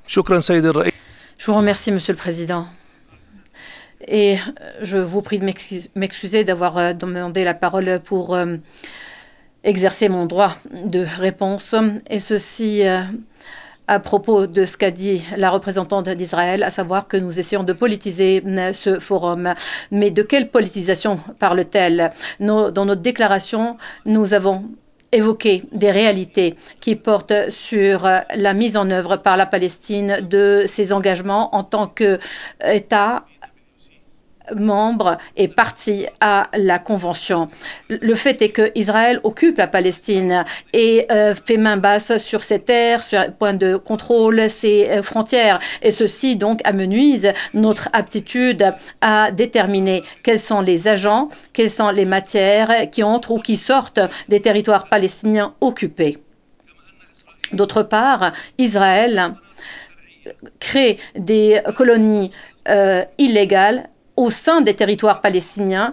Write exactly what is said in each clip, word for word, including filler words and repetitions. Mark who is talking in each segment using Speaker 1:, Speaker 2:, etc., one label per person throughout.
Speaker 1: Je vous remercie, Monsieur le Président. Et je vous prie de m'excuser d'avoir euh, demandé la parole pour euh, exercer mon droit de réponse, et ceci euh, à propos de ce qu'a dit la représentante d'Israël, à savoir que nous essayons de politiser euh, ce forum. Mais de quelle politisation parle-t-elle? Nos, Dans notre déclaration, nous avons évoqué des réalités qui portent sur la mise en œuvre par la Palestine de ses engagements en tant qu'État membre et partie à la Convention. Le fait est qu'Israël occupe la Palestine et euh, fait main basse sur ses terres, sur un point de contrôle ses euh, frontières. Et ceci donc amenuise notre aptitude à déterminer quels sont les agents, quelles sont les matières qui entrent ou qui sortent des territoires palestiniens occupés. D'autre part, Israël crée des colonies euh, illégales au sein des territoires palestiniens,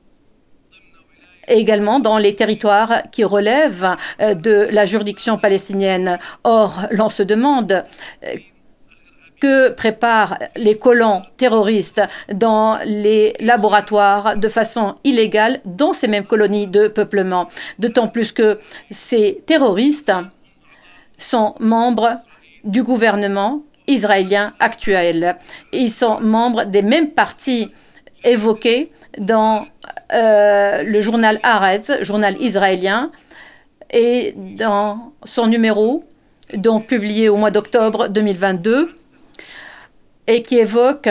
Speaker 1: et également dans les territoires qui relèvent de la juridiction palestinienne. Or, l'on se demande que préparent les colons terroristes dans les laboratoires de façon illégale dans ces mêmes colonies de peuplement. D'autant plus que ces terroristes sont membres du gouvernement israélien actuel. Ils sont membres des mêmes partis évoqués dans euh, le journal Haaretz, journal israélien, et dans son numéro, donc publié au mois d'octobre deux mille vingt-deux, et qui évoque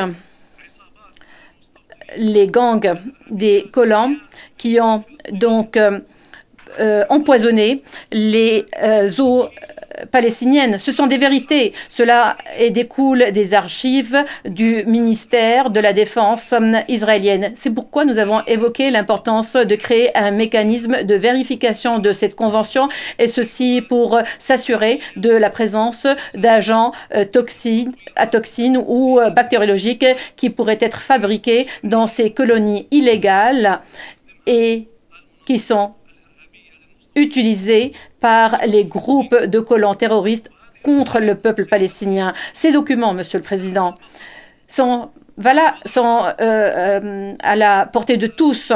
Speaker 1: les gangs des colons qui ont donc euh, euh, empoisonné les euh, eaux palestiniennes. Ce sont des vérités. Cela découle des archives du ministère de la Défense israélienne. C'est pourquoi nous avons évoqué l'importance de créer un mécanisme de vérification de cette convention, et ceci pour s'assurer de la présence d'agents toxiques, à toxines ou bactériologiques qui pourraient être fabriqués dans ces colonies illégales et qui sont utilisés par les groupes de colons terroristes contre le peuple palestinien. Ces documents, Monsieur le Président, sont, voilà, sont euh, euh, à la portée de tous.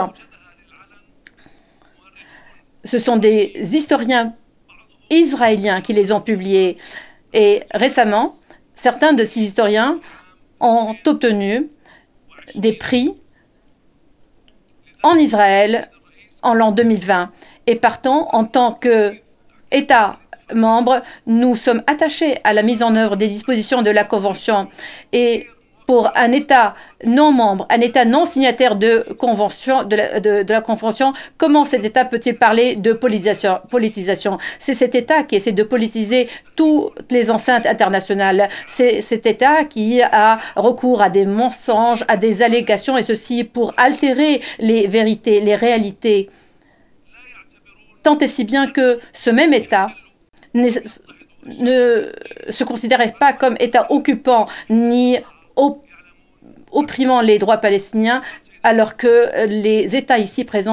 Speaker 1: Ce sont des historiens israéliens qui les ont publiés. Et récemment, certains de ces historiens ont obtenu des prix en Israël en l'an deux mille vingt. Et partant, en tant qu'État membre, nous sommes attachés à la mise en œuvre des dispositions de la Convention. Et pour un État non membre, un État non signataire de, convention, de, la, de, de la Convention, comment cet État peut-il parler de politisation, politisation? C'est cet État qui essaie de politiser toutes les enceintes internationales. C'est cet État qui a recours à des mensonges, à des allégations, et ceci pour altérer les vérités, les réalités. Tant et si bien que ce même État ne se considérait pas comme État occupant ni opprimant les droits palestiniens, alors que les États ici présents